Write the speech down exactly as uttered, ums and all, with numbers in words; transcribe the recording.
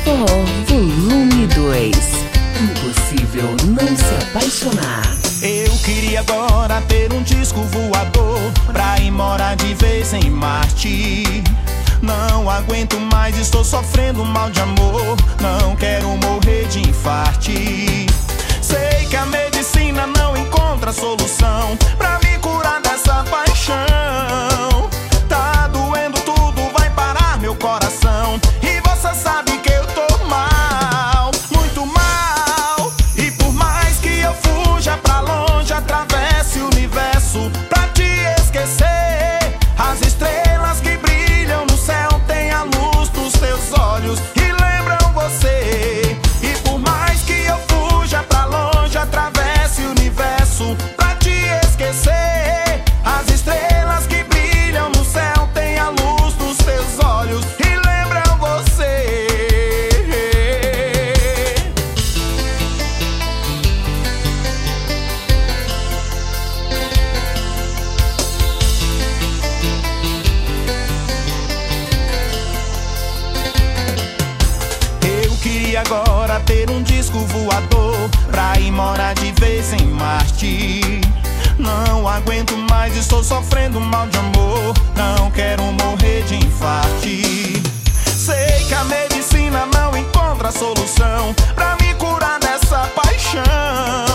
Forró Volume dois. Impossível não se apaixonar. Eu queria agora ter um disco voador pra ir morar de vez em Marte. Não aguento mais, estou sofrendo mal de amor. Não quero morrer de infarte. Sei que a medicina não encontra solução pra me curar dessa paixão. Tá doendo tudo, vai parar meu coração. E você sabe que eu tô mal, muito mal. E por mais que eu fuja pra longe, atravesse o universo pra te esquecer, as estrelas que brilham no céu têm a luz dos teus olhos e lembram você. E por mais que eu fuja pra longe, atravesse o universo pra te esquecer, as estrelas que brilham no céu têm a luz dos teus olhos e lembram você. Eu queria agora ter um disco voador pra ir morar de vez em Marte. Não aguento mais, estou sofrendo mal de amor. Não quero morrer de infarte. Sei que a medicina não encontra solução pra me curar dessa paixão.